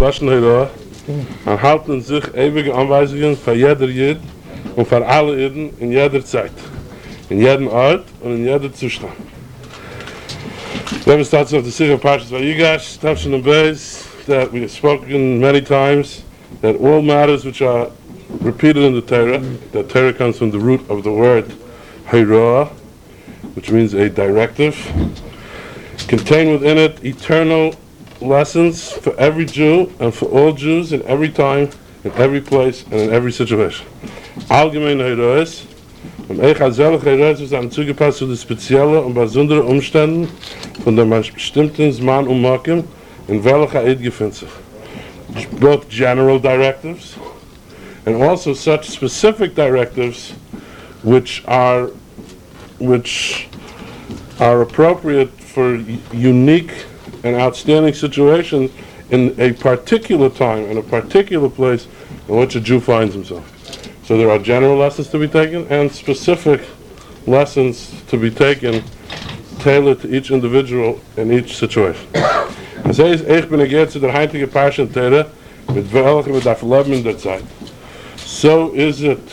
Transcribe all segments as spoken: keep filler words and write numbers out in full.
Lashon Hara, und halten sich ewige Anweisungen für jeder Jid und für alle Jiden in jeder Zeit, in jedem Ort und in jeder Zustand. Then starts off the Sikha Parshas Vayigash, Tavshin and Beis, that we have spoken many times, that all matters which are repeated in the Torah, that Torah comes from the root of the word Hara, which means a directive, contain within it eternal lessons for every Jew and for all Jews in every time, in every place, and in every situation. Allgemein Hara's, und ich als solche Hara's ist am zugepasst zu den speziellen und besonderen Umständen von dem bestimmten Zman und Makim, in welcher Eid gefindt sich. Both general directives, and also such specific directives which are which are appropriate for unique and outstanding situations in a particular time and a particular place in which a Jew finds himself. So there are general lessons to be taken and specific lessons to be taken tailored to each individual in each situation. Er says, ich bin against der heutige Parsha in Torah, mit welchem wir darf leben in der Zeit. So is it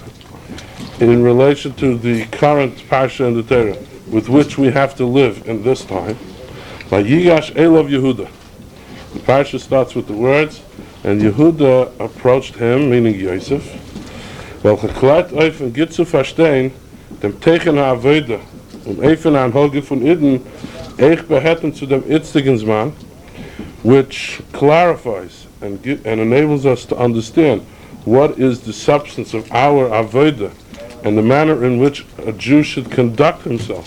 in relation to the current Parsha in the Torah, with which we have to live in this time. Vayigash Elov Yehuda. The Parsha starts with the words, and Yehuda approached him, meaning Yosef, welche klärt auf und geht zu verstehen, dem Teichen HaAvoda, um Eifen an Hoge von Iden, eich behetten zu dem itzigen Zman, which clarifies and, get, and enables us to understand what is the substance of our Avoda and the manner in which a Jew should conduct himself,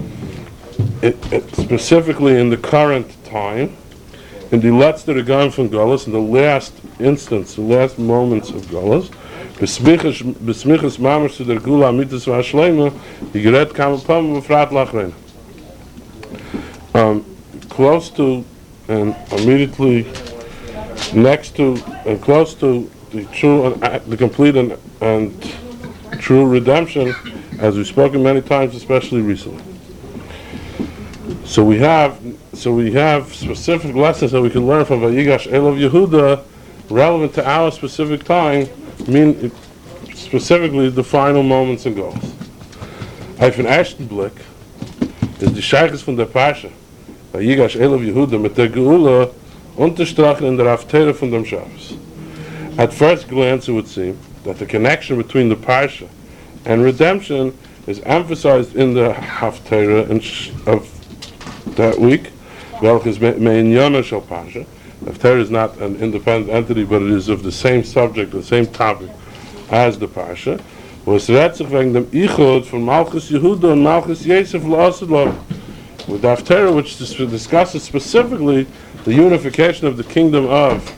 it, it, specifically in the current time, in the letzte Regan von Golos, in the last instance, the last moments of Golos, besmiches mamish to der Gula mitzvah v'ashleima, he gerät kam upon befrat lachrein. Um, close to and immediately next to and close to the true and uh, the complete and, and true redemption, as we've spoken many times, especially recently. So we have so we have specific lessons that we can learn from Vayigash Elov Yehuda relevant to our specific time, mean specifically the final moments and goals. Auf den ersten Blick ist die Scheiches von der Parsha Vayigash Elov Yehuda mit der Geula unterstreichen in der Haftarah von dem Shabbos. At first glance it would seem that the connection between the Parsha and redemption is emphasized in the Haftarah of that week, welches Me'inyana Shel Parsha. Haftarah is not an independent entity, but it is of the same subject, the same topic as the Parsha. Was redt sich wegen dem Ichod von Malchus Yehuda and Malchus Yosef L'Asad Lo. With Haftarah, which discusses specifically the unification of the kingdom of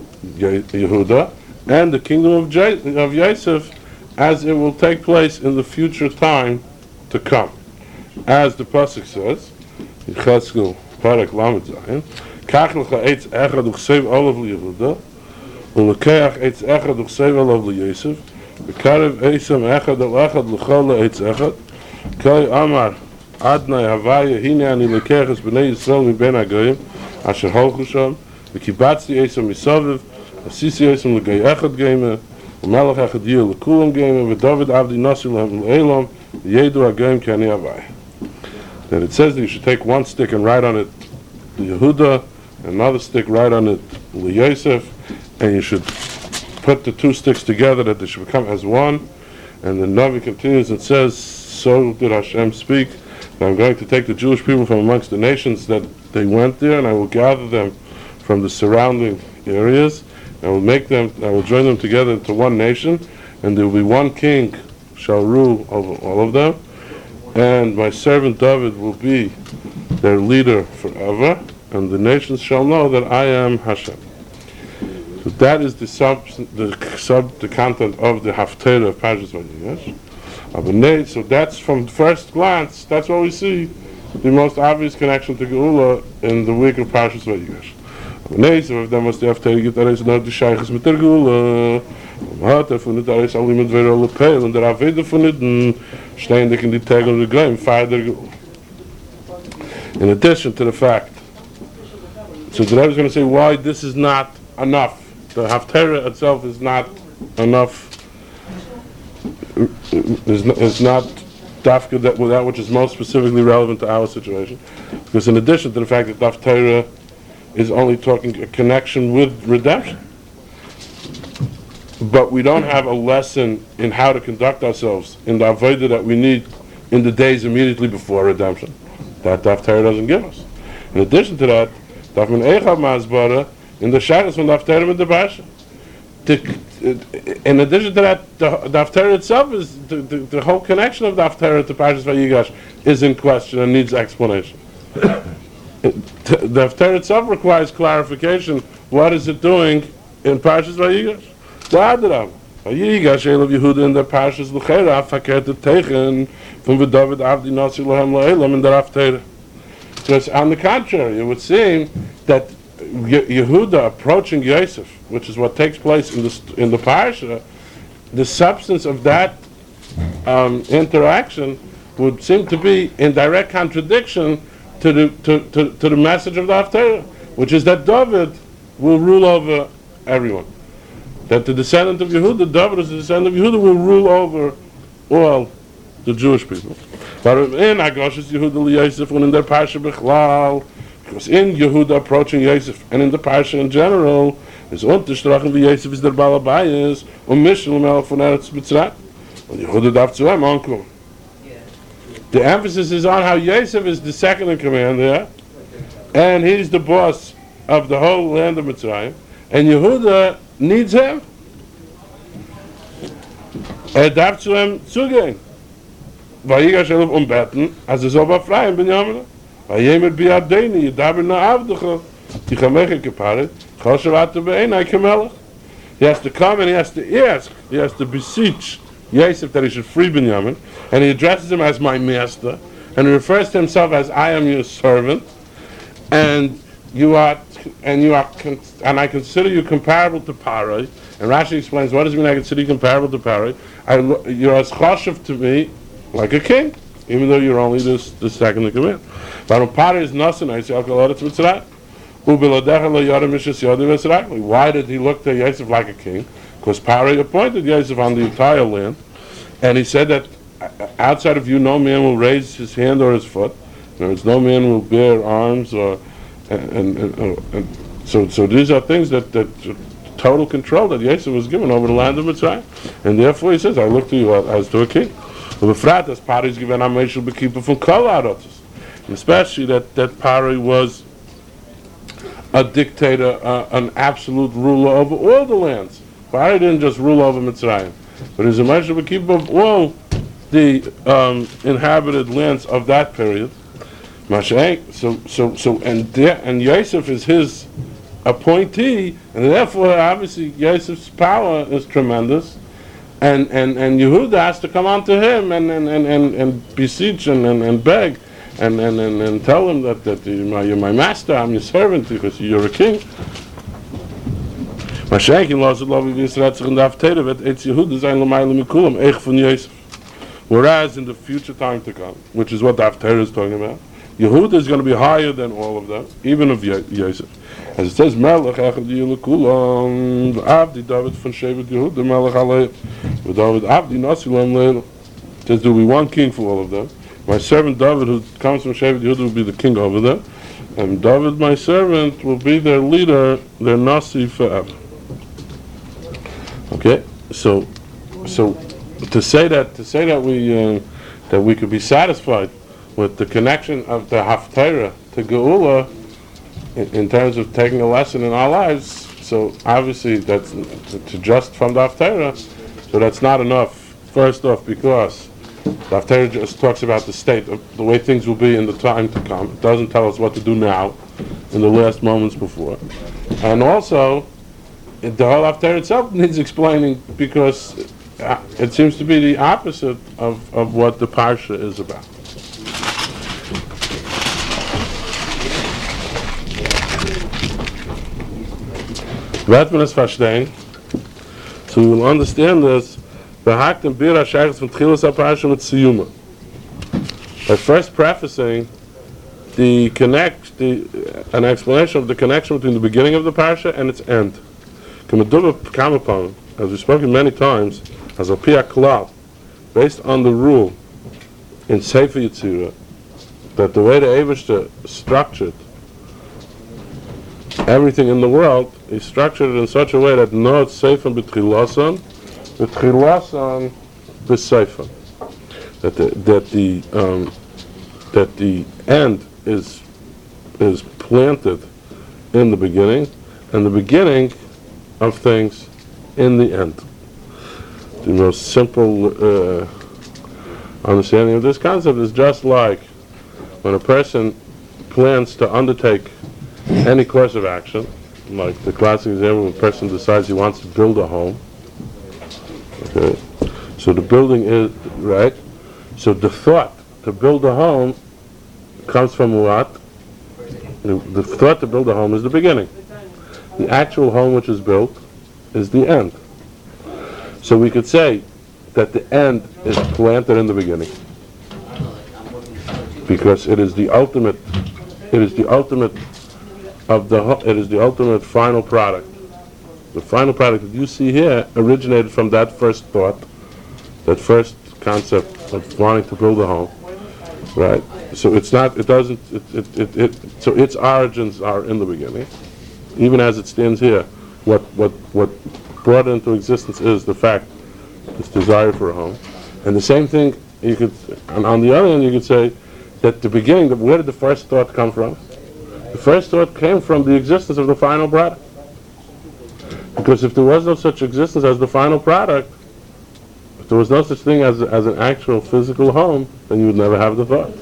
Yehuda and the kingdom of, J- of Yosef, as it will take place in the future time to come. As the pasuk says, Yechezkel Parak Lamed Zayin, Kach lecha eitz echad uchsev olav liYehuda, ulekeach eitz echad uchsev olav liYosef, v'karev eisam echad al echad l'chol eitz echad, kai amar Adnai Havaya hine ani lekeches b'nei Yisrael mi ben hagoyim, asher holchu sham, v'kibatzti eisam misaviv, asisi eisam l'gay echad geime, u'melech echad yir l'kulam geime, v'David avdi nasi l'hem l'elam, v'yedu hagoyim ki ani Havaya. That it says that you should take one stick and write on it Yehuda, another stick write on it Yosef, and you should put the two sticks together that they should become as one. And the Navi continues and says, so did Hashem speak, that I'm going to take the Jewish people from amongst the nations that they went there, and I will gather them from the surrounding areas, I will make them, I will join them together into one nation, and there will be one king shall rule over all of them, and my servant David will be their leader forever, and the nations shall know that I am Hashem. So that is the sub, the sub, the content of the Haftarah of Parshas Vayigash. So that's from first glance, that's what we see, the most obvious connection to Geula in the week of Parshas Vayigash. Nee, so if there must the Haftarah get there is not the Sheiches mit der Geula. Hat er von der ist alle mit wir alle Peil und der Aveda von den ständig in die Tage und der Gleim Father. In addition to the fact, so the Rebbe is going to say why this is not enough. The Haftarah itself is not enough. Is not, is not dafka that that which is most specifically relevant to our situation. Because in addition to the fact that the Haftarah is only talking a connection with redemption, but we don't have a lesson in how to conduct ourselves in the avodah that we need in the days immediately before redemption. That the Haftarah doesn't give us. In addition to that, darf man Eichav Masbara in the Shachas from the Haftarah with the Parsha. In addition to that, the, the Haftarah itself is the, the, the whole connection of the Haftarah to Parshas Vayigash is in question and needs explanation. The Haftarah itself requires clarification. What is it doing in Parshas Vayigash? The Adram. Vayigash Elav Yehuda in the Parshas L'Chera Fakert Teichen from the David Avdi Nasi Lahem La'elam in the Haftarah. Because on the contrary, it would seem that Yehuda approaching Yosef, which is what takes place in the in the parsha, the substance of that um, interaction would seem to be in direct contradiction to the to, to, to the message of the Haftarah, which is that David will rule over everyone. That the descendant of Yehuda, David is the descendant of Yehuda, will rule over all the Jewish people. But in Agashas Yehuda Yosef and in their parsha Bechlal, because in Yehuda approaching Yosef and in the parsha in general, is unterstrachen wie Yosef is der Balabayas und Mishel Melech von Eretz Mitzrayim. Und Yehuda darf zu ihm ankommen. The emphasis is on how Yosef is the second in command there, and he's the boss of the whole land of Mitzrayim, and Yehuda needs him. Er darf zu ihm zugehen. Vayigash Elav umbeten, als er soll befreien Benjamin. Vayemer biadeni, Yedaber na Avdecha, Tichamecha Keparet, Choshavata be'enai kemelech. He has to come and he has to ask, he has to beseech Yosef that he should free Benjamin, and he addresses him as my master, and he refers to himself as I am your servant, and you are, and you are, and I consider you comparable to Paroi. And Rashi explains, what does it mean I consider you comparable to Paroi? I, you're as choshev to me like a king, even though you're only this the second in command. But on Paroi is nothing. I say, why did he look to Yosef like a king? Because Paroi appointed Yosef on the entire land, and he said that outside of you, no man will raise his hand or his foot. In other words, no man will bear arms, or and, and, and, and so so these are things that that total control that Yosef was given over the land of Mitzrayim, and therefore he says, I look to you as to a king. As Paroi is given a Meshul Bekipa from Kol Arotzos, especially that that Paroi was a dictator, uh, an absolute ruler over all the lands. Paroi didn't just rule over Mitzrayim, but he's a Meshul Bekipa of all the um, inhabited lands of that period. So, so, so, and there, and Yosef is his appointee, and therefore, obviously, Yosef's power is tremendous, and and and Yehuda has to come on to him and and and and, and beseech and, and and beg, and and and, and tell him that that you're my, you're my master, I'm your servant because you're a king. Whereas in the future time to come, which is what the Haftarah is talking about, Yehuda is going to be higher than all of them, even of Yosef. As it says, Melech Echad Yilekulam, Avdi David von Shevet Yehuda, Melech Aleim, David Avdi Nasi Lam Leil. It says there will be one king for all of them. My servant David, who comes from Shevet Yehuda, will be the king over them, and David, my servant, will be their leader, their Nasi forever. Okay, so, so to say that, to say that we uh, that we could be satisfied with the connection of the Haftarah to Geula in, in terms of taking a lesson in our lives, so obviously that's to, to just from the Haftarah, so that's not enough. First off, because the Haftarah just talks about the state of the way things will be in the time to come. It doesn't tell us what to do now, in the last moments before. And also, the whole Haftarah itself needs explaining, because it seems to be the opposite of, of what the Parsha is about. Wird man es verstehen? So we will understand this. Behagt im Bir HaShaychus von Tchilas HaParsha mit Siyuma. By first prefacing the connect, the an explanation of the connection between the beginning of the parsha and its end. As we've spoken many times, as a pia klal, based on the rule in Sefer Yetzirah, that the way the Eibishter structured everything in the world, he structured it in such a way that no seifan b'tchilasan, b'tchilasan b'seifan. That the that the um, that the end is is planted in the beginning, and the beginning of things in the end. The most simple uh, understanding of this concept is just like when a person plans to undertake any course of action, like the classic example when a person decides he wants to build a home. Okay, so the building is, right? So the thought to build a home comes from what? The, the thought to build a home is the beginning. The actual home which is built is the end. So we could say that the end is planted in the beginning, because it is the ultimate, it is the ultimate of the, it is the ultimate final product. The final product that you see here originated from that first thought, that first concept of wanting to build a home, right? So it's not, it doesn't, it, it, it, it so its origins are in the beginning, even as it stands here. What what what brought it into existence is the fact, this desire for a home, and the same thing you could, and on the other hand, you could say that the beginning, where did the first thought come from? The first thought came from the existence of the final product. Because if there was no such existence as the final product, if there was no such thing as as an actual physical home, then you would never have the thought.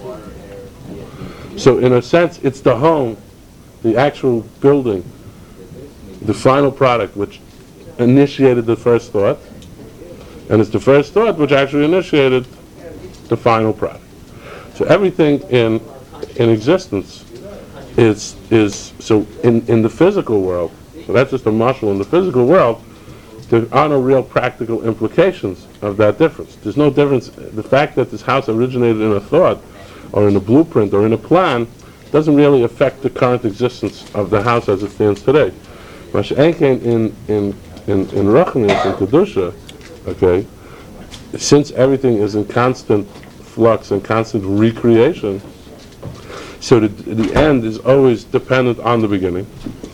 So in a sense, it's the home, the actual building, the final product which initiated the first thought, and it's the first thought which actually initiated the final product. So everything in in existence is is so in, in the physical world. So that's just a marshal in the physical world. There are no real practical implications of that difference. There's no difference. The fact that this house originated in a thought, or in a blueprint, or in a plan, doesn't really affect the current existence of the house as it stands today. Masha'enkein in in in in Ruchnius and Kedusha, okay, since everything is in constant flux and constant recreation, so the the end is always dependent on the beginning,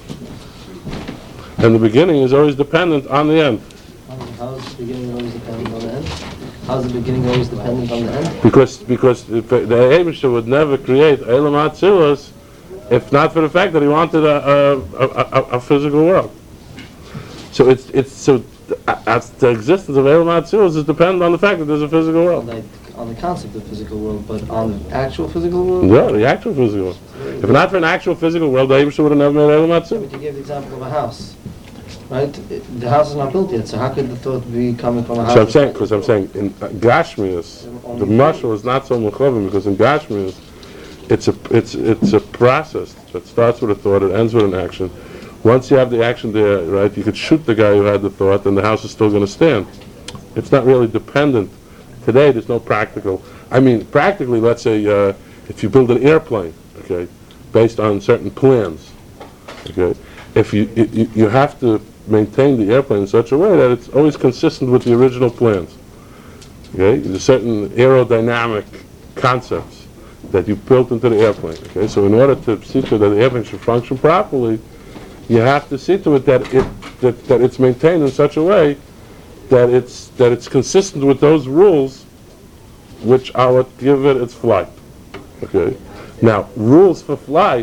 and the beginning is always dependent on the end. How is the beginning always dependent on the end? How is the beginning always dependent on the end? Because because the Eibishter would never create Eilam Atzilus if not for the fact that he wanted a a, a, a physical world. So it's it's so the, the existence of Eilam Atzilus is dependent on the fact that there's a physical world. Like on the concept of physical world, but on the actual physical world? Yeah, the actual physical world. If not for an actual physical world, the Eibishter would have never made Eilam Atzilus. But you gave the example of a house. Right? It, the house is not built yet, so how could the thought be coming from a house? So I'm saying, because I'm saying, in uh, Gashmius, the marshal is not so mechavim, because in Gashmius, it's a it's it's a process that starts with a thought, it ends with an action. Once you have the action there, right, you could shoot the guy who had the thought, and the house is still going to stand. It's not really dependent. Today, there's no practical. I mean, practically, let's say, uh, if you build an airplane, okay, based on certain plans, okay, if you you, you have to maintain the airplane in such a way that it's always consistent with the original plans. Okay, there's certain aerodynamic concepts that you built into the airplane. Okay, so in order to see to it that the airplane should function properly, you have to see to it that it that, that it's maintained in such a way that it's that it's consistent with those rules, which are what give it its flight. Okay, now rules for flight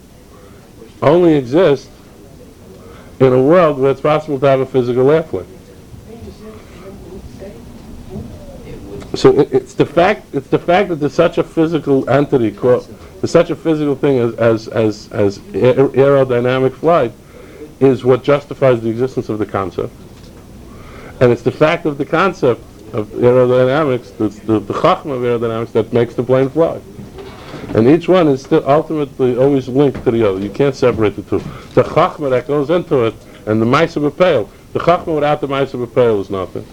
only exist in a world where it's possible to have a physical airplane. So it, it's the fact it's the fact that there's such a physical entity, quote, there's such a physical thing as as as, as aer- aerodynamic flight, is what justifies the existence of the concept. And it's the fact of the concept of aerodynamics, the the, the chachma of aerodynamics, that makes the plane fly. And each one is still ultimately always linked to the other. You can't separate the two. The chachma that goes into it, and the ma'aseh b'peil. The chachma without the ma'aseh b'peil is nothing.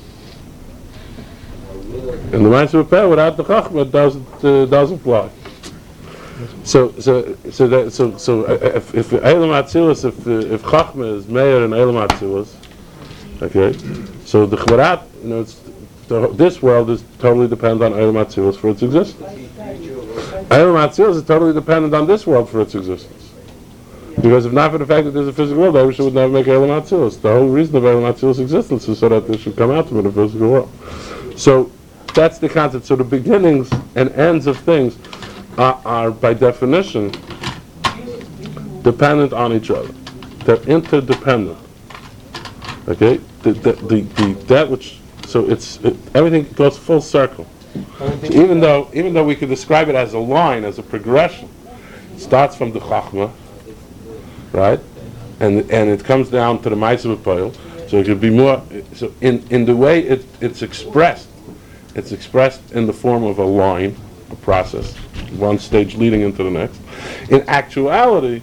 And the ma'aseh b'peil without the chachma doesn't uh, doesn't fly. So, so, so that, so, so, uh, if if Eilam Atzilus, if uh, if Chachma is Meir and Eilam Atzilus, okay, so the Chvarat, you know, it's, the, this world is totally dependent on Eilam Atzilus for its existence. Eilam Atzilus is totally dependent on this world for its existence. Because if not for the fact that there's a physical world, Eibusha would never make Eilam Atzilus. The whole reason of Eilam Atzilus' existence is so that there should come out from it a physical world. So that's the concept. So the beginnings and ends of things are, are by definition dependent on each other. They're interdependent. Okay, the, the, the, the that which so it's it, everything goes full circle. So even though even though we could describe it as a line, as a progression, it starts from the Chachma, right, and and it comes down to the Ma'aseh B'Poel. So it could be more. So in in the way it it's expressed, it's expressed in the form of a line, a process, one stage leading into the next. In actuality,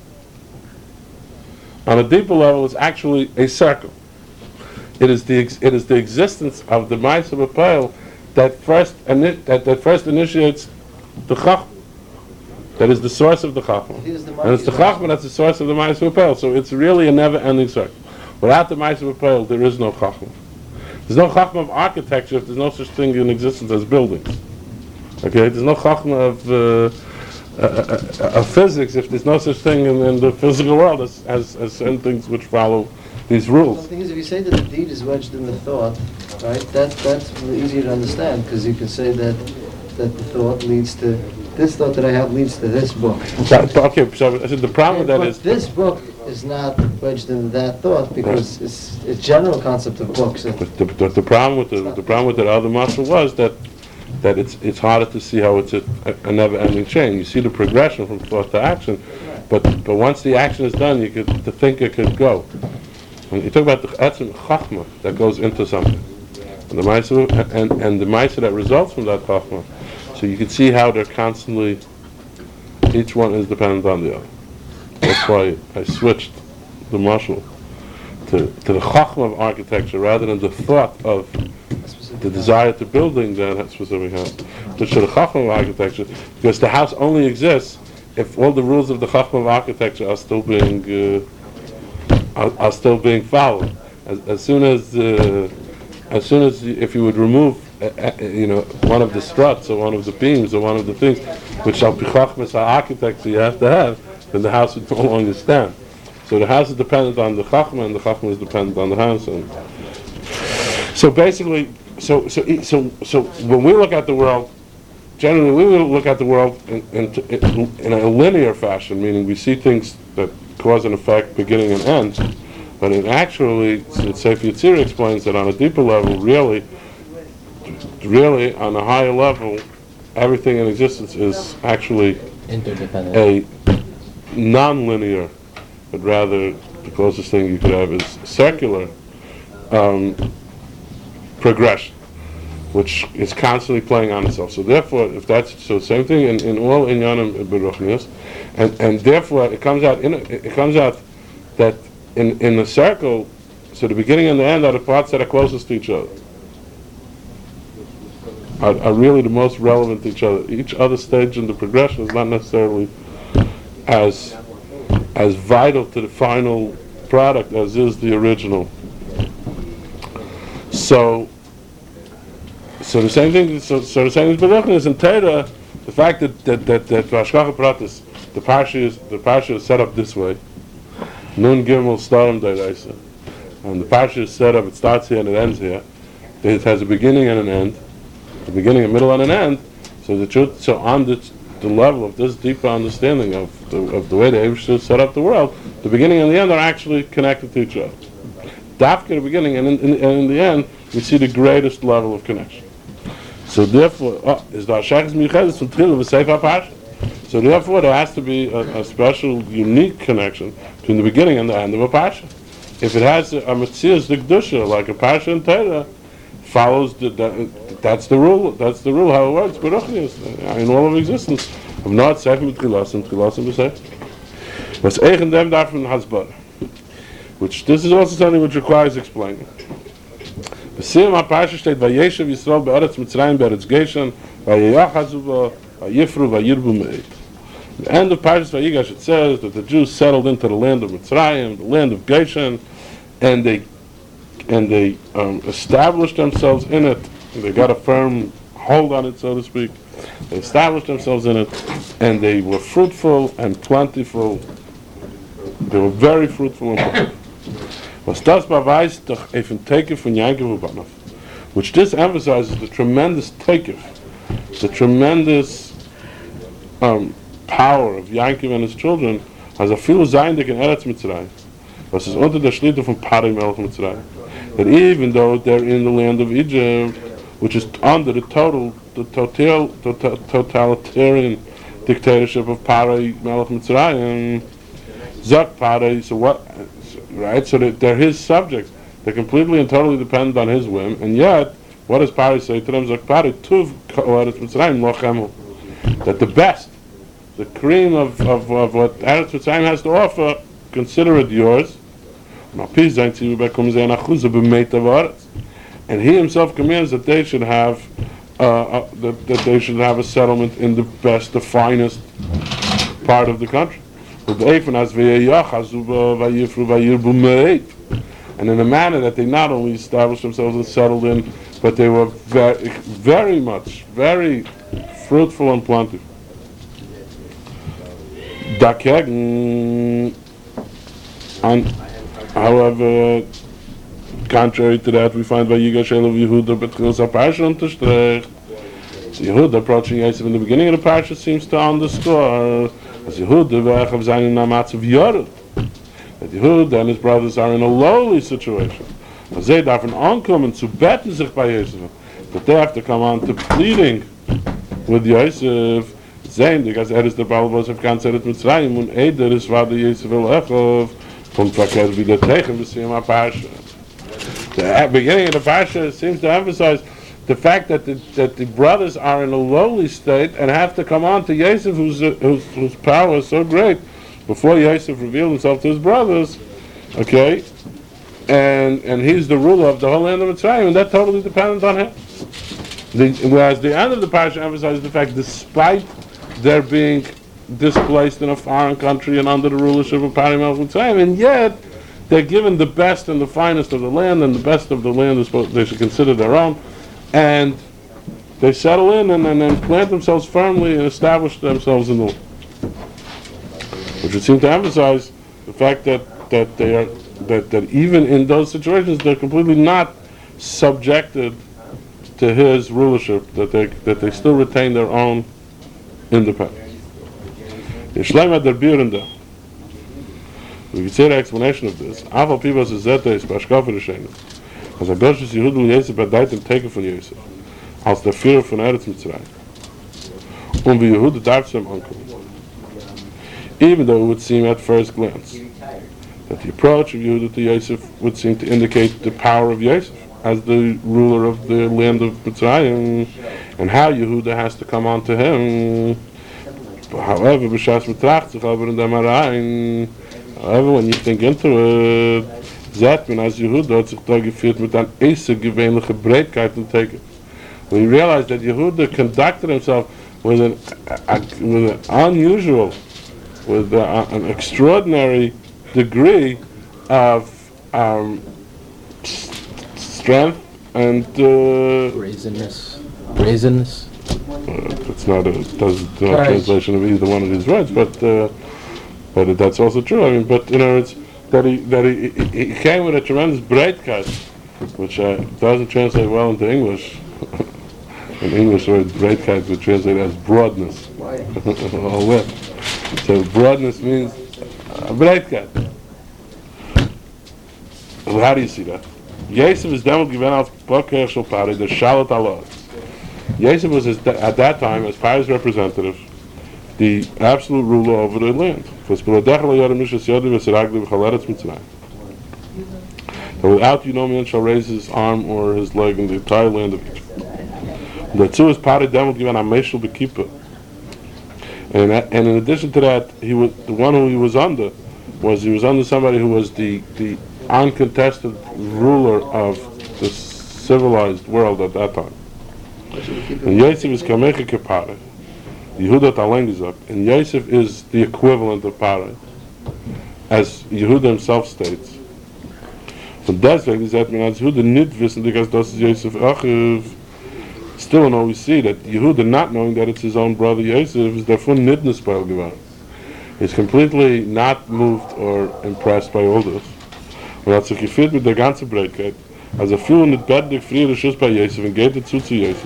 on a deeper level, it's actually a circle. It is the ex- it is the existence of the Ma'aseh B'Poel that first ini- that, that first initiates the Chachma. That is the source of the Chachma, and it's the Chachma that's the source of the Ma'aseh B'Poel. So it's really a never-ending circle. Without the Ma'aseh B'Poel, there is no Chachma. There's no Chachma of architecture if there's no such thing in existence as buildings. Okay, there's no Chachma of uh, uh, uh, of physics if there's no such thing in, in the physical world as, as as certain things which follow these rules. The thing is, if you say that the deed is wedged in the thought, right, that that's easier to understand, because you can say that that the thought leads to this thought that I have leads to this book. But, okay, so I said the problem with that but is this book is not wedged in that thought because right. it's a general concept of books. And the, the, the problem with the, the problem with that other muscle was that that it's it's harder to see how it's a, a never-ending chain. You see the progression from thought to action, but but once the action is done, you could the thinker could go. When you talk about the etzem chachma that goes into something, and the ma'aseh and and the ma'aseh that results from that chachma, so you can see how they're constantly, each one is dependent on the other. That's why I switched the muscle to to the chachma of architecture rather than the thought of the desire to building that specific house. To show the chachma of architecture, because the house only exists if all the rules of the chachma of architecture are still being uh, are, are still being followed. As, as soon as uh, as soon as you, if you would remove uh, uh, you know one of the struts or one of the beams or one of the things which shall be chachmas architecture you have to have, then the house would no longer stand. So the house is dependent on the chachma, and the chachma is dependent on the house. And so basically, so so so so when we look at the world, generally we will look at the world in, in, in a linear fashion, meaning we see things that cause and effect, beginning and end. But in actually, Sefer Yetzirah explains that on a deeper level, really, really on a higher level, everything in existence is actually interdependent, a non-linear, but rather the closest thing you could have is circular um, progression, which is constantly playing on itself. So therefore, if that's so, same thing in, in all inyanim beruchnius, and and therefore it comes out in a, it comes out that in in the circle, so the beginning and the end are the parts that are closest to each other, are, are really the most relevant to each other. Each other stage in the progression is not necessarily as as vital to the final product as is the original. So. So the same thing. So, so the same thing is in Torah. The fact that that that that Hashgacha Pratis, the parsha is the parsha is set up this way. Nun Gimel Starim Deraisa, and the parsha is set up. It starts here and it ends here. It has a beginning and an end, a beginning, a middle, and an end. So the truth. So on the the level of this deeper understanding of the of the way the Eibusher set up the world, the beginning and the end are actually connected to each other. Dafka the beginning and in, in, and in the end, we see the greatest level of connection. So therefore, oh, is the Hashachas Miuchedes from Tchil of a Sefer Parsha. So therefore, there has to be a, a special, unique connection between the beginning and the end of a Parsha. If it has a, a Metzias D'Kedusha, like a Parsha in Torah, follows the, that, that's the rule. That's the rule how it works. Beruchnius in all of existence. Of not Sefer Mitchilasim, Tchilasim B'Sefer. Was Eich and Dem Darf in Hasbar, which this is also something which requires explaining. B'Siyam HaParsha steht Vayeshev Yisrael be'aretz Mitzrayim be'aretz Geshan Vayeyachazu Vayifru Vayirbu Me'ed. The end of Parshas Vayigash, it says that the Jews settled into the land of Mitzrayim, the land of Goshen, and they and they um, established themselves in it. They got a firm hold on it, so to speak. They established themselves in it, and they were fruitful and plentiful. They were very fruitful and plentiful. Was das beweist doch even Tekef von Yankov Ubanov, which this emphasizes the tremendous Tekef, the tremendous um, power of Yankov and his children, as a viel Zayndik in Eretz Mitzrayim, was is unter der Schlitte von Parei Melech Mitzrayim, that even though they're in the land of Egypt, which is under the total, the total, total totalitarian dictatorship of Parei Melech Mitzrayim, Zak Parei, so what? Right, so that they're his subjects. They're completely and totally dependent on his whim, and yet, what does Parei say to them? Zak Parei Tuv Eretz Mitzrayim Lo Chemel. That the best, the cream of, of, of what Eretz Mitzrayim has to offer, consider it yours. And he himself commands that they should have, uh, uh, that, that they should have a settlement in the best, the finest part of the country. And in a manner that they not only established themselves and settled in, but they were very, very much, very fruitful and plentiful. And however, contrary to that, we find by Yigash of Yehuda, but Chilsa Parsha unterstreicht. So Yehuda approaching Yosef in the beginning of the Parsha seems to underscore as Yehuda v'echav zayin in a matzav yorud, that Yehuda and his brothers are in a lowly situation. As they darfen ankommen zu betten sich bei Yosef, that they have to come on to pleading with Yosef, saying because er is the Balbos of ganz Eretz Mitzrayim und Eder is vada Yosef el-echav kommt verkehrt wieder tegen bis in a Parsha. The beginning of the Parsha seems to emphasize the fact that the, that the brothers are in a lowly state and have to come on to Yosef, whose, whose, whose power is so great, before Yosef revealed himself to his brothers, okay, and and he's the ruler of the whole land of Mitzrayim, and that's totally dependent on him. The, whereas the end of the Parsha emphasizes the fact, despite their being displaced in a foreign country and under the rulership of Parei Melech Mitzrayim, and yet they're given the best and the finest of the land, and the best of the land is supposed, they should consider their own. And they settle in and, and then plant themselves firmly and establish themselves in the land. Which would seem to emphasize the fact that, that they are that, that even in those situations they're completely not subjected to his rulership, that they that they still retain their own independence. Yishleim der Birenda. We can say the explanation of this. Aval Pivas is Zeta is Bashkafer Rishenim. Als er Bershus Yehuda und Yosef bedeit dem Teken von Yosef, als der Führer von Eretz Mitzrayim. Und wie Yehuda darf zu ihm ankommen. Even though it would seem at first glance that the approach of Yehuda to Yosef would seem to indicate the power of Yosef as the ruler of the land of Mitzrayim, and how Yehuda has to come on to him. But however, B'shas Mitracht sich aber in der Marayin, however, when you think into it, Zet man as Yehuda hat sich da geführt mit an eise gewöhnliche Breitkeit und Teken. When you realize that Yehuda conducted himself with an, a, with an unusual, with a, an extraordinary degree of um, strength and uh, brazenness. Brazenness. Uh, it's not a doesn't not a translation of either one of these words, but uh, but that's also true. I mean, but you know, it's that he that he, he, he came with a tremendous breitkeit, which uh, doesn't translate well into English. In English, word breitkeit would translate as broadness. Or width. So broadness means uh, breitkeit. Well, how do you see that? Yosef is demot given auf Boker Shel Parei, the Shalat Allah. Yosef was his, at that time, as Parei's representative, the absolute ruler over the land. That without you, no man shall raise his arm or his leg in the entire land of Egypt. The two is Parei demot given on Meshul Bekippah. And and in addition to that, he was the one who he was under was he was under somebody who was the the uncontested ruler of the civilized world at that time. And Yosef is Kamecha Kepareh. Yehuda hat allein gesagt, and Yosef is the equivalent of Parai, as Yehuda himself states. Und deswegen sagt man, als Yehuda nicht wissen, dass das ist Yosef Achiv, still and always see that Yehuda, not knowing that it's his own brother Yosef, is davon nicht nespoil geworden. He's completely not moved or impressed by all this. Und hat sich gefühlt mit der ganzen Breitkeit, als er viel nicht bettig friere Schuss bei Yosef und geht dazu zu Yosef.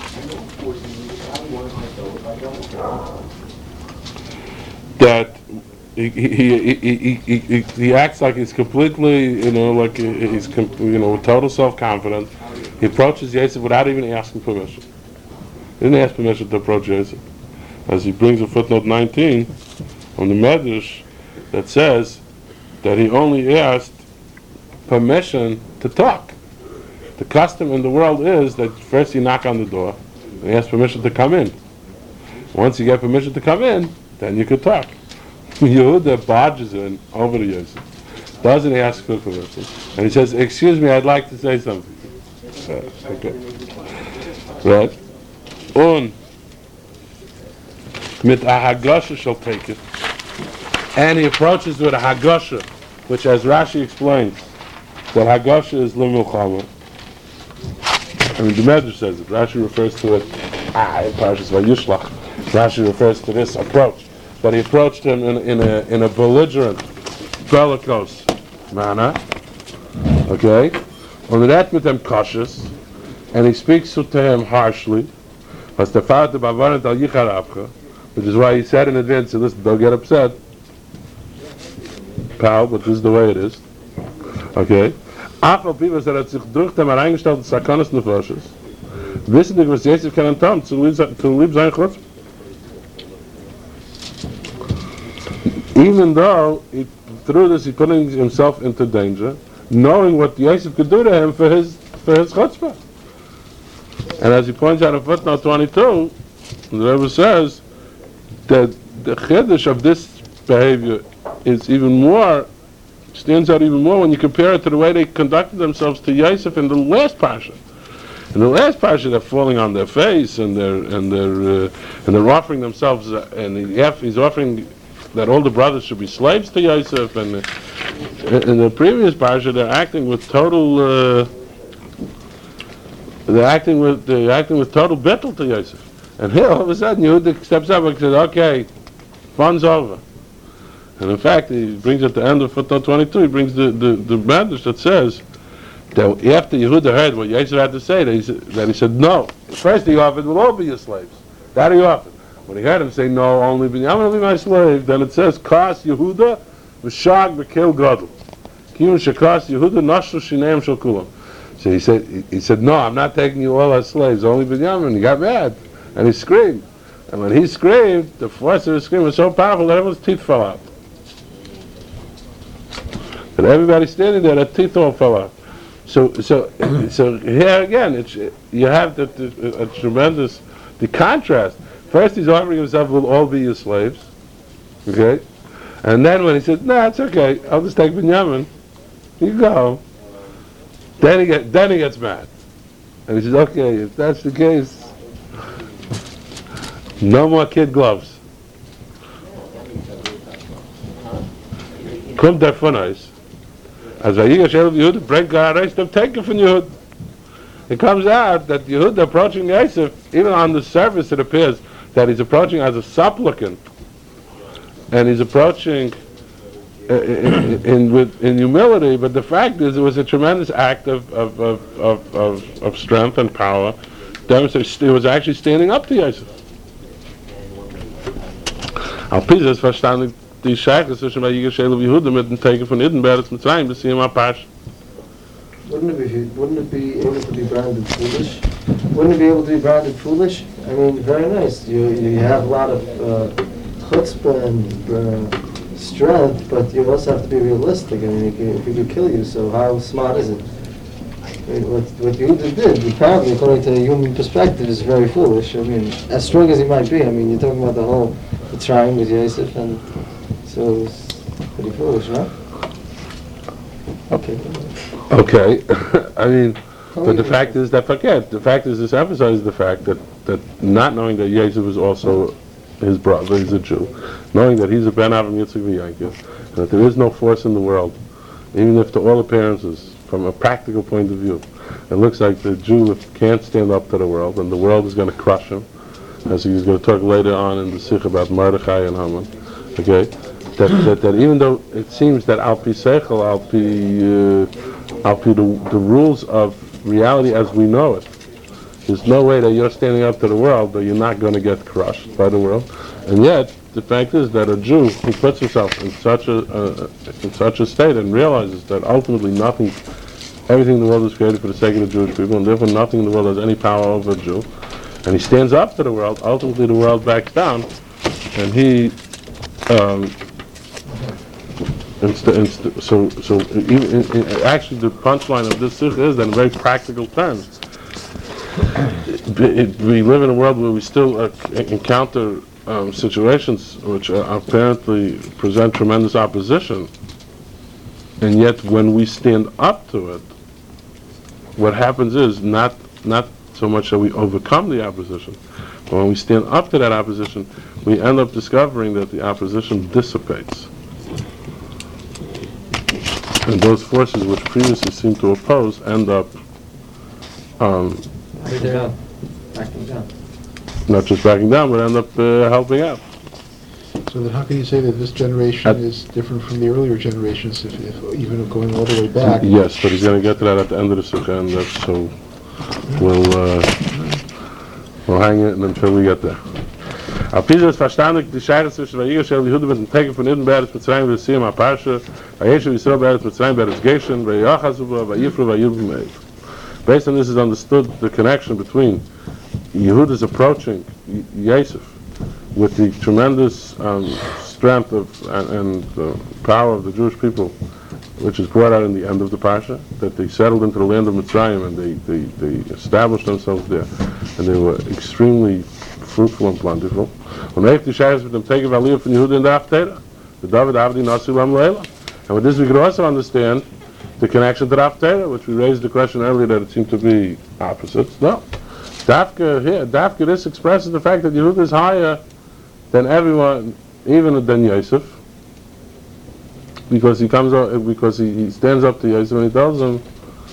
That he he, he, he, he, he he acts like he's completely, you know, like he's, you know, with total self-confidence. He approaches Yosef without even asking permission. He didn't ask permission to approach Yosef. As he brings a footnote nineteen on the Medrash that says that he only asked permission to talk. The custom in the world is that first you knock on the door and you ask permission to come in. Once you get permission to come in, then you could talk. Yehuda barges in over to Yosef, doesn't ask for permission, and he says, "Excuse me, I'd like to say something." Uh, okay. Right? Und mit a hagasha shall take it, and he approaches with a hagasha, which, as Rashi explains, that hagasha is limulchama. I mean, the Medrash says it. Rashi refers to it. Ah, in Parashas Vayishlach, Rashi refers to this approach. But he approached him in, in a in a belligerent, bellicose manner. Okay, und redt mit him cautious, and he speaks to him harshly. Was der Vater bewarnt al yichar abcha, which is why he said in advance, "Listen, don't get upset, pal, but this is the way it is." Okay. Afal Pivas er hat sich durch dem hereingestellten Sakanas Nefoshes, wissen dich, was Yosef kann antam, zu lieb sein Chutz. Even though he, through this he putting himself into danger, knowing what Yosef could do to him for his for his chutzpah. And as he points out in footnote twenty-two, the Rebbe says that the chiddush of this behavior is even more, stands out even more when you compare it to the way they conducted themselves to Yosef in the last parsha. In the last parsha, they're falling on their face and they're and they're uh, and they're offering themselves, uh, and he, he's offering that all the brothers should be slaves to Yosef. And uh, in the previous parsha, they're acting with total, uh, they're acting with they're acting with total bittul to Yosef. And here, all of a sudden, Yehuda steps up and says, "Okay, fun's over." And in fact, he brings at the end of footnote twenty-two, he brings the the the Medrash that says that after Yehuda heard what Yosef had to say, that he said, that he said no. First, he offered, "We'll all be your slaves." That he offered. When he heard him say, "No, only Binyamin will be my slave," then it says, "Kas Yehuda v'shag v'kil gadol, kiyum shekas Yehuda nashru shineim shel kulam." So he said, he, he said, "No, I'm not taking you all as slaves, only Binyamin." He got mad and he screamed. And when he screamed, the force of his scream was so powerful that everyone's teeth fell out. But everybody standing there, their teeth all fell out. So, so, so here again, it's, you have the, the, a tremendous the contrast. First, he's offering himself, "We'll all be your slaves," okay, and then when he says, "No, it's okay, I'll just take Binyamin," you go. Then he get, then he gets mad, and he says, "Okay, if that's the case, no more kid gloves." Kommt der von uns. As Vayigash Elav Yehuda, bring Ha'areis, they've taken from Yehud. It comes out that Yehud approaching Yosef, even on the surface it appears that he's approaching as a supplicant, and he's approaching uh, in, in, with, in humility, but the fact is it was a tremendous act of, of, of, of, of, of strength and power. He was actually standing up to Yosef. Al Pizas verstanden die Scheiche zwischen Vayigash Elav Yehuda mit dem Taken von Iddenberg mit Zayim bis hier mal Pasch. Wouldn't it be wouldn't it be able to be branded foolish? Wouldn't it be able to be branded foolish? I mean, very nice. You you have a lot of uh, chutzpah and uh, strength, but you also have to be realistic. I mean, it could, it could kill you. So how smart is it? I mean, what what Yehuda did, apparently, according to a human perspective, is very foolish. I mean, as strong as he might be. I mean, you're talking about the whole the trying with Yosef, and so it's pretty foolish, right? Okay. Okay, I mean, but the fact is that forget. The fact is, this emphasizes the fact that, that not knowing that Yosef was also his brother, he's a Jew, knowing that he's a Ben Avram Yitzchak V'Yankiv, and that there is no force in the world, even if to all appearances, from a practical point of view, it looks like the Jew can't stand up to the world, and the world is going to crush him, as he's going to talk later on in the Sikh about Mordechai and Haman. Okay, that, that that even though it seems that al pi seichel, al pi, uh, al pi the, the rules of reality as we know it, there's no way that you're standing up to the world that you're not going to get crushed by the world, and yet the fact is that a Jew who puts himself in such a uh, in such a state and realizes that ultimately nothing, everything in the world is created for the sake of the Jewish people, and therefore nothing in the world has any power over a Jew, and he stands up to the world, ultimately the world backs down, and he, um, inst- inst- so so even, in, in, actually the punchline of this sikh is that in very practical terms, it, it, we live in a world where we still uh, encounter um, situations which uh, apparently present tremendous opposition, and yet when we stand up to it, what happens is not not so much that we overcome the opposition, but when we stand up to that opposition, we end up discovering that the opposition dissipates. And those forces which previously seemed to oppose end up um, Backing down. Backing down. not just backing down, but end up uh, helping out. So then how can you say that this generation At- is different from the earlier generations, if, if even going all the way back? Yes, but he's going to get to that at the end of the sikha, and that's so we'll uh, we'll hang it until we get there. Al Pisa ist verstandig die Scheide zwischen der Yigash Yehuda mit dem Teken von Iden Beretz Mitzrayim und Siyam HaParsha, bei Yeshu Yisrael Beretz Mitzrayim Beretz Geshen, bei Yochazuba, bei Yifru, bei Yilvim Meir. Based on this is understood the connection between Yehuda's approaching Y- Yosef with the tremendous um, strength of and, and the power of the Jewish people, which is brought out in the end of the Parsha, that they settled into the land of Mitzrayim and they, they, they established themselves there, and they were extremely fruitful and plentiful. Und echt die Scheiße mit dem Teken von Aliyah von Yehuda in der Haftarah, the David Avdi Nasi Lam Leila. And with this we could also understand the connection to the Haftarah, which we raised the question earlier that it seemed to be opposites. No. Dafka here, Dafka this expresses the fact that Yehuda is higher than everyone, even than Yosef, because he comes out, because he, he stands up to Yosef and he tells him,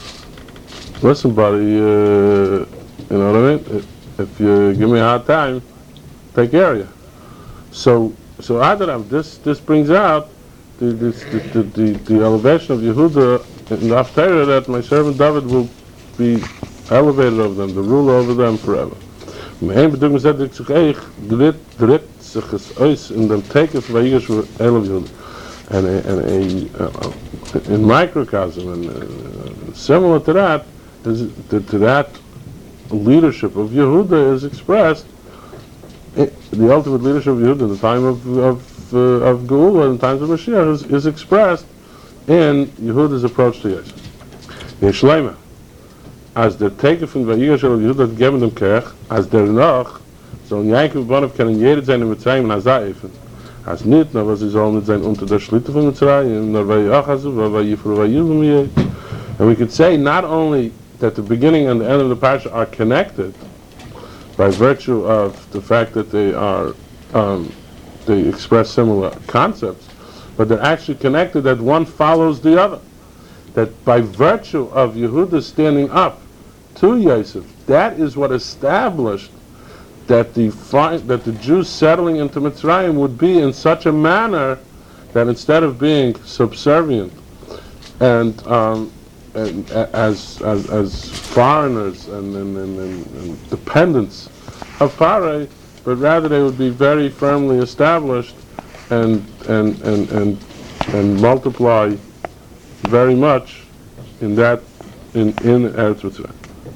listen buddy, uh, you know what I mean? If, if you give me a hard time, take care of you. So, so Adarav, this this brings out the this, the, the, the, the elevation of Yehuda in the Haftarah, that my servant David will be elevated over them, the ruler over them forever. Mehem bedugim zed ik zich eich, drit, drit zich es ois in dem Teken van Yigash Elav Yehuda. And a, and a, uh, in microcosm, and uh, similar to that, is to, to that leadership of Yehuda is expressed, it, the ultimate leadership of Yehuda in the time of of, uh, of Geula, in the times of Mashiach, is, is expressed in Yehuda's approach to Yosef. Yeshleima, as der Teken von Vayigash el Yehuda geben dem Kerch, as der noch, so ein Yankov Bonav können jeder seine Mitzrayim und Azaifen, as nicht, nur was sie sollen nicht sein unter der Schlitte von Mitzrayim, nur Vayiachazu, Vayifru, Vayilum Yeh. And we could say not only that the beginning and the end of the parsha are connected by virtue of the fact that they are, um, they express similar concepts, but they're actually connected that one follows the other. That by virtue of Yehuda standing up to Yosef, that is what established that the fi- that the Jews settling into Mitzrayim would be in such a manner that instead of being subservient and um, And as, as as foreigners and, and, and, and, and dependents of Paray, but rather they would be very firmly established and and and and, and multiply very much in that in in Eretz Mitzrayim.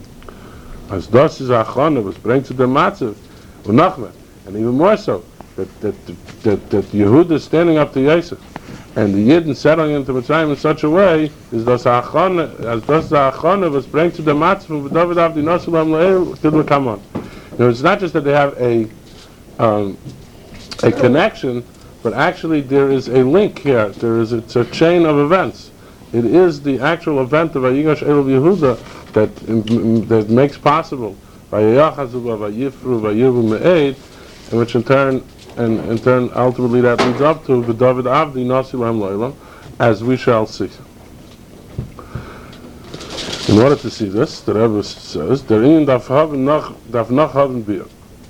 As das is achana, was brings to the matzav unachmer, and even more so that that that that Yehuda is standing up to Yosef. And the Yidden settling into Mitzrayim in such a way is das Achone, as das Achone was bring to the Matzah from David Avdi Nasulam Leil till we come on. Now it's not just that they have a um, a connection, but actually there is a link here. There is a, it's a chain of events. It is the actual event of Vayigash Elav Yehuda that um, that makes possible Vayachazu Vayifru Vayilvim Me'ed, and which in turn and in turn, ultimately that leads up to the David Avdi Nasi Lahem Loilam, as we shall see. In order to see this, the Rebbe says, der Ihnen darf haben noch, darf noch haben Bier.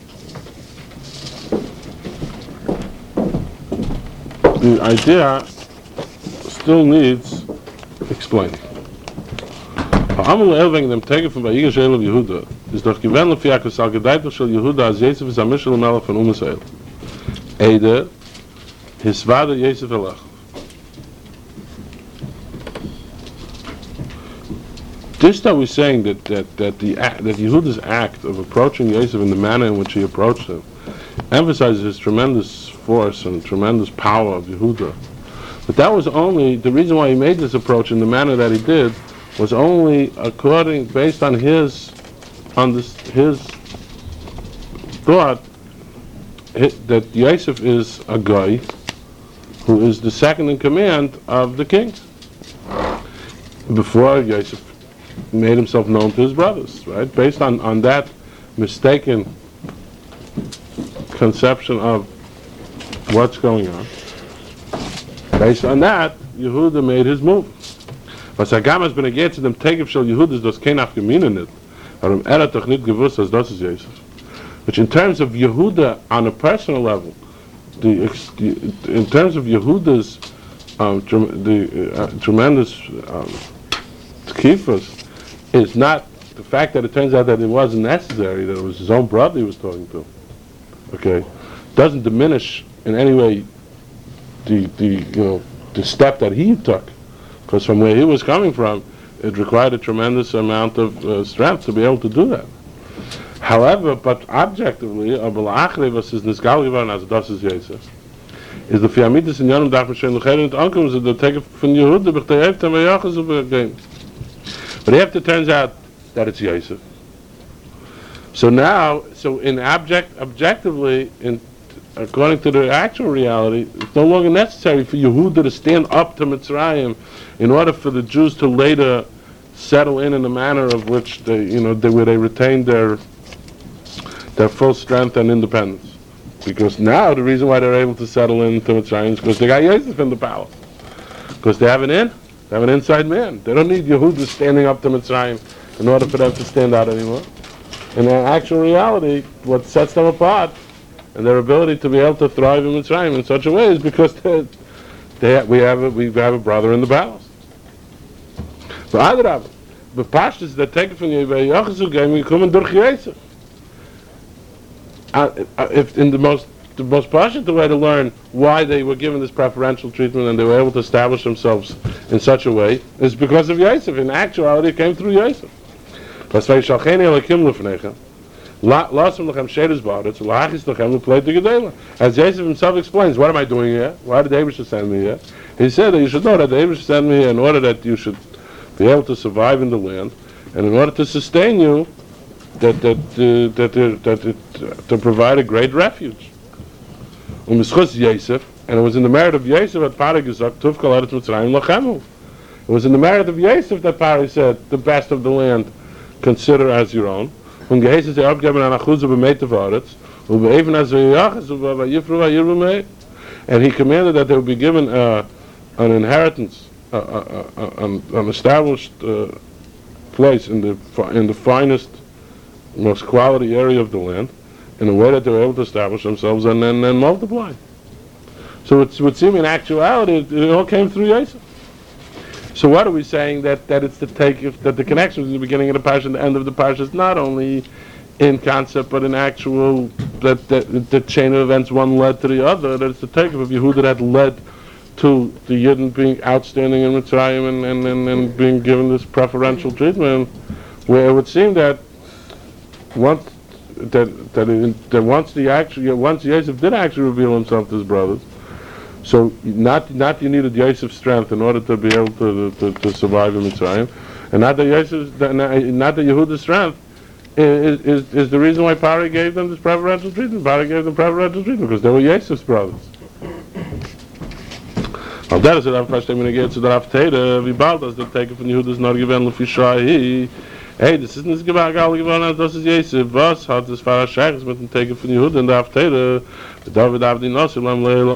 The idea still needs explaining. Ha'amal elveng dem Tege von Vayiga Sheil of Yehuda ist doch gewähnlich für Yaakov al Gedeitach shel Yehuda as Yosef is Amishel Melech von Umm Israel. Eider, his father Yosef Elach. This that we're saying that that that the act, that Yehuda's act of approaching Yosef in the manner in which he approached him emphasizes his tremendous force and tremendous power of Yehuda. But that was only the reason why he made this approach in the manner that he did was only according based on his on this his thought that Yosef is a guy who is the second in command of the king. Before Yosef made himself known to his brothers, right? Based on, on that mistaken conception of what's going on. Based on that, Yehuda made his move. Was Hagam has been against them Tegef shel Yehuda does kein afgeminen it. Warum er hat doch nicht gewusst, dass das ist Yosef. Which in terms of Yehuda on a personal level, the, the in terms of Yehuda's um, trem- the uh, tremendous um, tkifas, is not the fact that it turns out that it wasn't necessary, that it was his own brother he was talking to. Okay, doesn't diminish in any way the the you know the step that he took, because from where he was coming from, it required a tremendous amount of uh, strength to be able to do that. However, but objectively, Abel was his nisgal geworden as das is Yosef. Is the Fiamitis in Yonam Dach M'Shem L'Cheren and Ankum is the take from Yehuda b'chtei Eftem v'yachas u'v'gayim. But after it turns out that it's Yosef. So now, so in object, objectively, in according to the actual reality, it's no longer necessary for Yehuda to stand up to Mitzrayim in order for the Jews to later settle in in a manner of which they, you know, they, where they retain their their full strength and independence. Because now the reason why they're able to settle into Mitzrayim is because they got Yosef in the palace. Because they have an in. They have an inside man. They don't need Yehuda standing up to Mitzrayim in order for them to stand out anymore. In actual reality, what sets them apart and their ability to be able to thrive in Mitzrayim in such a way is because they, they, we have a, we have a brother in the palace. So Adrab, the pashtas that take it from you, we come and durch Yosef. Uh, if in the most the most passionate way to learn why they were given this preferential treatment and they were able to establish themselves in such a way is because of Yosef. In actuality, it came through Yosef. As Yosef himself explains, what am I doing here? Why did Abraham send me here? He said that you should know that Abraham sent me here in order that you should be able to survive in the land, and in order to sustain you, that that uh, that, uh, that it, uh, to provide a great refuge. Um Yosef, and it was in the merit of Yosef that Pari gesagt, Tuf kol eretz Mitzrayim lachemu. It was in the merit of Yosef that Pari said, the best of the land consider as your own. Um geheißen sie abgeben an Achuze b'meite v'aretz, u'be'even as v'yachas u'v'yifru v'yirvu mei. And he commanded that they would be given uh, an inheritance, uh, uh, uh, an, an established uh, place in the in the finest, most quality area of the land, in a way that they were able to establish themselves and then and multiply. So it would seem in actuality it, it all came through Yosef. So what are we saying? That, that it's the take if, that the connection between the beginning of the parsha and the end of the parsha is not only in concept but in actual, that, that the chain of events one led to the other, that it's the take of Yehuda that led to the Yidden being outstanding in Mitzrayim and, and, and, and being given this preferential treatment, where it would seem that once that that, it, that once the actually once Yosef did actually reveal himself to his brothers, so not not you needed Yosef's strength in order to be able to to, to survive in Mitzrayim, and not that Yosef's not that Yehuda's strength is, is is the reason why Pari gave them this preferential treatment. Pari gave them preferential treatment because they were Yosef's brothers. Al der is er afkastem in a get to the Rafteda, wie bald as the take from Yehuda's not given Lefi Shahi, Hey, das ist nicht gewagt, alle gewonnen, das ist Jesef. Was hat das Pfarrer Scheichs mit dem Teken von Jehud in der Haftere? David Avdi Nossi, Lam Leila.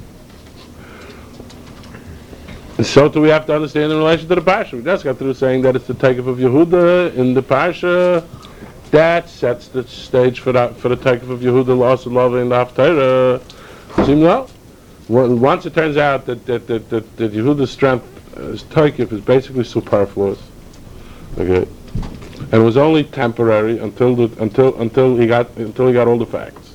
So do we have to understand in relation to the Parsha. We just got through saying that it's the Teken of Yehuda in the Parsha. That sets the stage for that, for the Teken of Yehuda, loss of love in the Haftere. See, no? Once it turns out that, that, that, that, that Yehuda's strength as Teken is basically superfluous. Okay. And it was only temporary until the, until until he got until he got all the facts.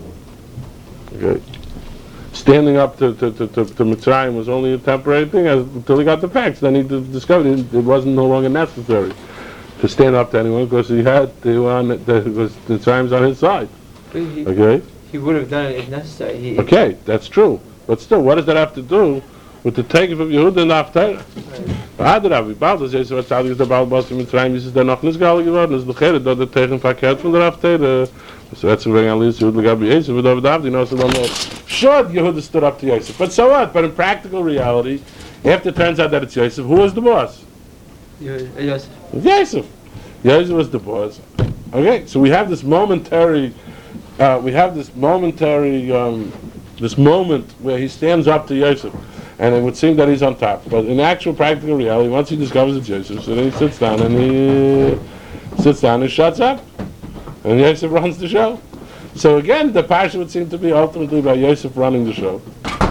Okay. Standing up to to, to, to, to Mitzrayim was only a temporary thing as, until he got the facts. Then he d- discovered it, it wasn't no longer necessary to stand up to anyone because he had the one that was Mitzrayim's on his side. But he, Okay. he would have done it if necessary. He, Okay, that's true. But still, what does that have to do with the taking of Yehuda and the Haftarah? Adrab, wie bald das jetzt, was Zadig ist der Balbas in Mitzrayim, ist es dann noch nicht gehalten geworden, es ist doch dort der Tegen verkehrt von der Haftarah. So that's why Alice Yehuda Gabi Yosef, but David Avdi knows that I'm not. Sure, Yehuda stood up to Yosef, but so what? But in practical reality, after it turns out that it's Yosef, who was the boss? Yosef. Yosef. Yosef was the boss. Okay, so we have this momentary, uh, we have this momentary, um, this moment where he stands up to Yosef, and it would seem that he's on top. But in actual practical reality, once he discovers it's Yosef, so then he sits down and he uh, sits down and shuts up, and Yosef runs the show. So again, the parsha would seem to be ultimately about Yosef running the show.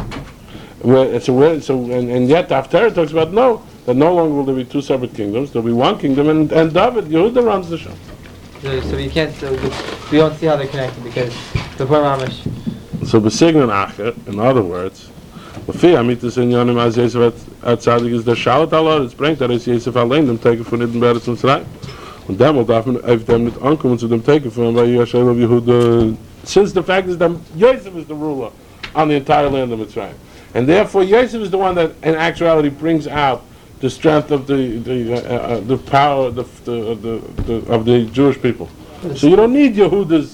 Where, so, so and, and yet the Haftarah talks about no, that no longer will there be two separate kingdoms. There'll be one kingdom, and, and David, Yehuda runs the show. So, so you can't. So we don't see how they're connected because the poor Mamish. So besignen acher, in other words, Lefi amitis in Yonim as Yosef at Tzadik is der Shalat Allah, es bringt, that is Yosef allein dem Teken von Iden Beretz und Zerayim. Und demol darf man auf dem nicht ankommen zu dem Teken von Yashel of Yehuda, since the fact is that Yosef is the ruler on the entire land of Mitzrayim. And therefore Yosef is the one that in actuality brings out the strength of the the, uh, uh, the power the, the, the, the, of the Jewish people. So you don't need Yehuda's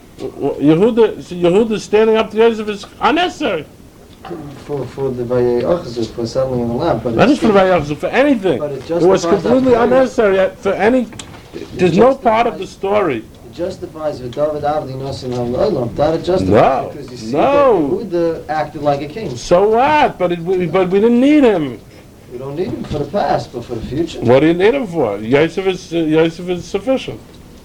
Yehuda, so Yehuda standing up to Yosef is unnecessary. For for the Vayei Achazuk, for settling in the land, but Not it's just for the Vayachzor, for anything. But it It was justifies completely that very- unnecessary for any. There's no part of the story. It justifies with David Avdi Nosson Olam. That it justifies No, because you see no. that Yehuda acted like a king. So what? But it, we- but we didn't need him. We don't need him for the past, but for the future. What do you need him for? Yosef is uh, Yosef is sufficient.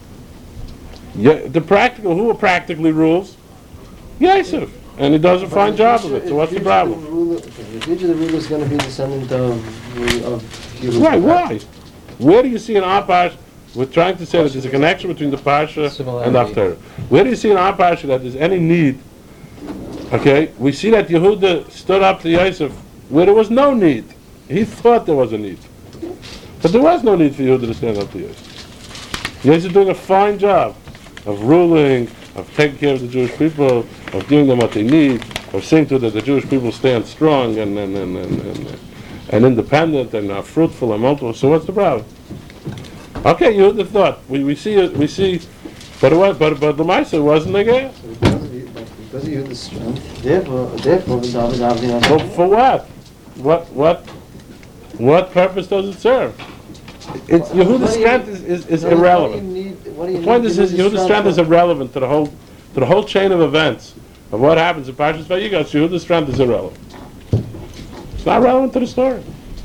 Yeah, the practical who practically rules? Yosef, and he does a But fine in job future- of it. So in what's the future problem? ruler- okay, in future, the ruler is going to be descendant of of Yehuda. Why? Why? Where do you see in our parsha? We're trying to say that there's a connection between the parsha and the Similarity. Haftarah. Where do you see in our parsha that there's any need? Okay, we see that Yehuda stood up to Yosef where there was no need. He thought there was a need, but there was no need for Yehuda to stand up to Yosef. Yosef is doing a fine job of ruling, of taking care of the Jewish people, of giving them what they need, of seeing to that the Jewish people stand strong and and and and, and, and independent and are fruitful and multiple. So what's the problem? Okay, you the thought. We we see it. We see, but it was, but but the Maisa wasn't the guy. Because of Ye- because of Yehuda's strength, therefore, therefore, David Avdi But Nosson. for what? What what what purpose does it serve? It's Yehuda's strength is, is, is irrelevant. The point is, is Yehuda's strength is irrelevant to the whole to the whole chain of events of what happens in Parshas Vayigash. Yehuda's strength is irrelevant. It's not relevant to the story.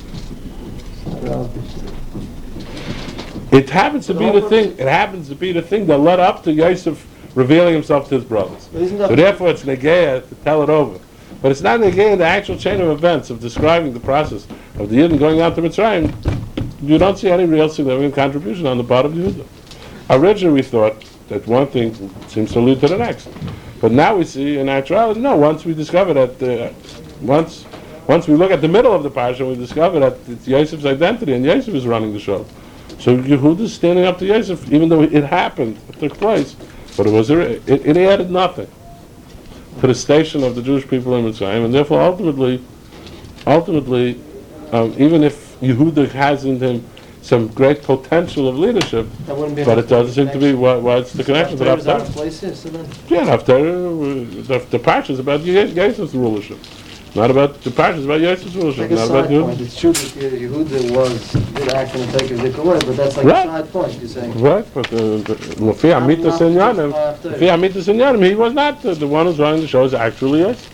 It happens to be the thing. It happens to be the thing that led up to Yosef revealing himself to his brothers. So therefore, it's negeah to tell it over. But it's not negeah in the actual chain of events of describing the process of the Yidden going out to Mitzrayim. You don't see any real significant contribution on the part of Yehuda. Originally, we thought that one thing seems to lead to the next, but now we see in actuality, no. Once we discover that, uh, once once we look at the middle of the parsha, we discover that it's Yosef's identity, and Yosef is running the show. So Yehuda is standing up to Yosef, even though it happened, it took place, but it was it, it added nothing to the station of the Jewish people in Mitzrayim, and therefore ultimately, ultimately, um, even if Yehuda has in him some great potential of leadership, That wouldn't be but it doesn't seem to be why, why it's the connection to Haftarah is out of Haftarah. place here, so then. Yeah, Haftarah, uh, the, the parsha is about Yosef's rulership. Not about the Parsha, it's about Yosef's It's like foolishness, a not about side you. point. It's true that Ye- Yehuda was did act in the take of Zikr, but that's like Right. a side point. You're saying. Right, but uh, Lefi Amitas and Yanim, Lefi Amitas and Yanim, he was not the, the one who's running the show, is actually Yosef.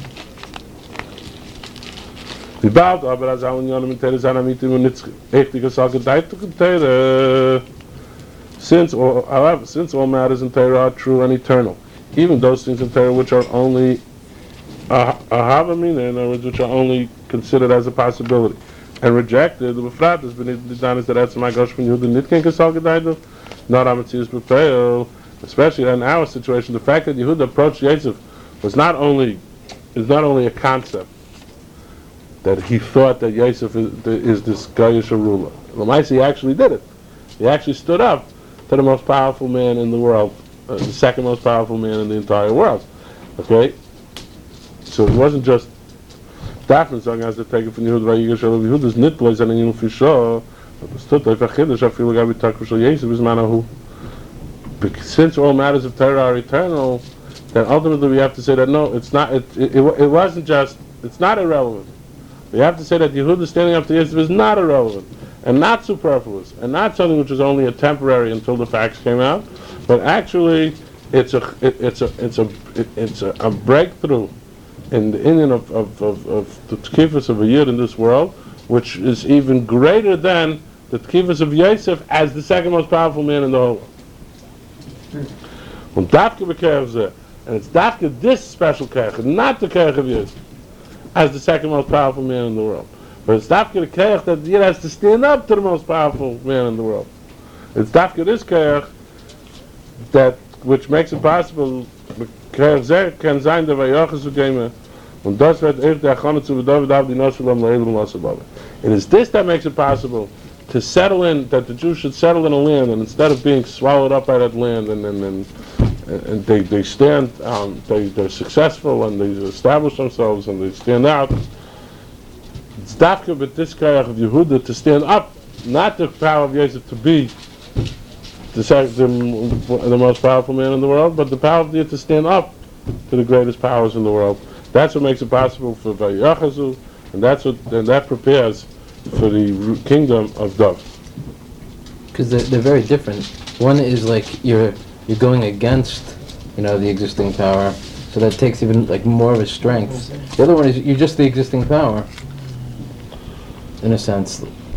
Die baut aber als allen Jahren mit Teres an Amitim und nicht echtige Sache deutliche Teire. Since all, however, since all matters in Torah are true and eternal, even those things in Torah which are only a havamina, in other words, which are only considered as a possibility, and rejected, the befrat has been done is that that's my gosh from Yehuda Nitken Kasal not Amatzius Bepeo, especially in our situation, the fact that Yehuda approached Yosef was not only is not only a concept that he thought that Yosef is, is this Goyish ruler. Lamaisi, he actually did it. He actually stood up to the most powerful man in the world, uh, the second most powerful man in the entire world. Okay? So it wasn't just Daphne song as to take it from Yehuda Vayigash Olav Yehuda's nitboys and in Fisho, but the stood like a chiddush, I feel like I would talk for Yosef is manahu. Since all matters of Torah are eternal, then ultimately we have to say that no, it's not, it, it, it, it wasn't just, it's not irrelevant. We have to say that Yehuda standing up to Yosef is not irrelevant, and not superfluous, and not something which was only a temporary until the facts came out, but actually it's a it, it's a it's a it, it's a, a breakthrough in the Indian of of, of, of the tkifus of a yid in this world, which is even greater than the tkifus of Yosef as the second most powerful man in the whole world. Und dafke bekev zeh, and it's dafke this special kerch, not the kerch of Yosef, as the second most powerful man in the world. But it's dafke the kerch that Yid has to stand up to the most powerful man in the world. It's dafke this kerch that, which makes it possible, kerch zeh can sein der Vayochas ugeme, und das wird echt der Achone zu bedovet av di noshelam le'elam l'asabava. It is this that makes it possible to settle in, that the Jews should settle in a land, and instead of being swallowed up by that land, and and, and, and they, they stand, um, they, they're successful, and they establish themselves, and they stand out. It's dafka with this kayach of Yehuda to stand up, not the power of Yosef to be the, sec- the, the most powerful man in the world, but the power of Yosef to stand up to the greatest powers in the world. That's what makes it possible for Vayachazu, and that's what, and that prepares for the kingdom of Dov. Because they're, they're very different. One is like you're you're going against, you know, the existing power, so that takes even like more of a strength. The other one is you're just the existing power, in a sense.